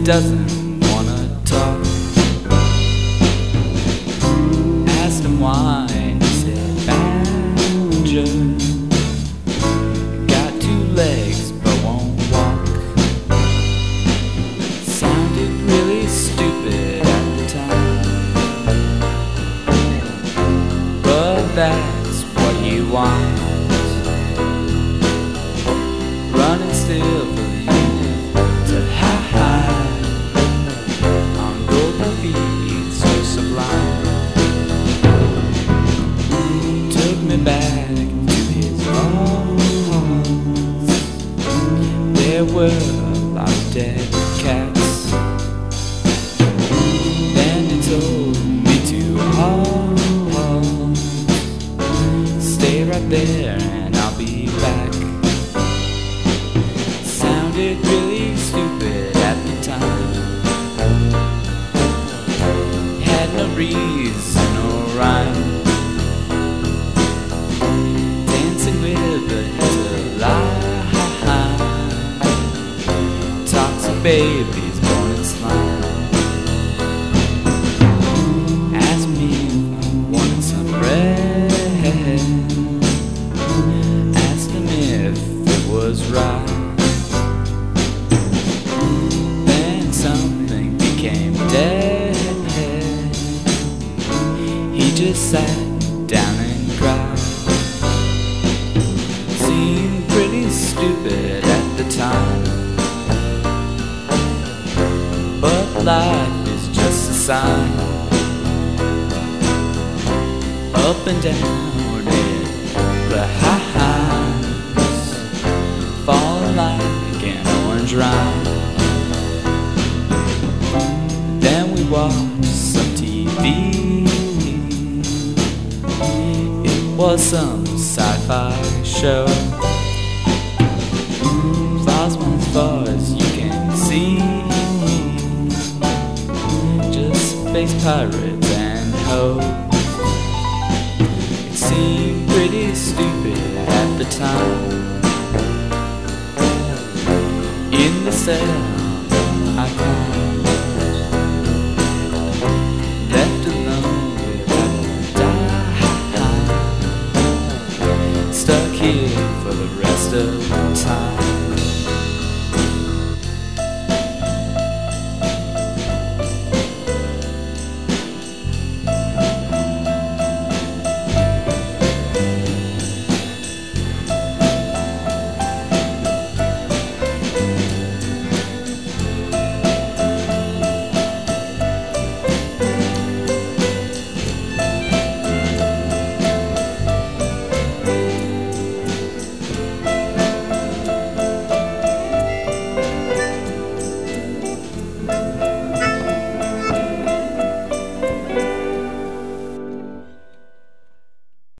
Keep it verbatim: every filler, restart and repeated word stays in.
doesn't wanna talk. Asked him why, and he said, Badger got two legs but won't walk. Sounded really stupid at the time, but that's what you want. Running still for the unit to high high on golden feet so sublime. Took me back to his arms. There were a lot of dead cats. Then he told me to halt. Stay right there and I'll be back. Sounded really stupid at the time. Had no reason or rhyme. Dancing with the headline. Toxic babies born in slime. Asked me if I wanted some bread. Asked him if it was right. Something became dead. He just sat down and cried. Seemed pretty stupid at the time, but life is just a sign. Up and down in the highs, falling like an orange rind. Then we watched some T V. It was some sci-fi show. Flies as far as you can see. Just space pirates and hoes. It seemed pretty stupid at the time. In the cell I climbed. Left alone without a dime. Stuck here for the rest of the time.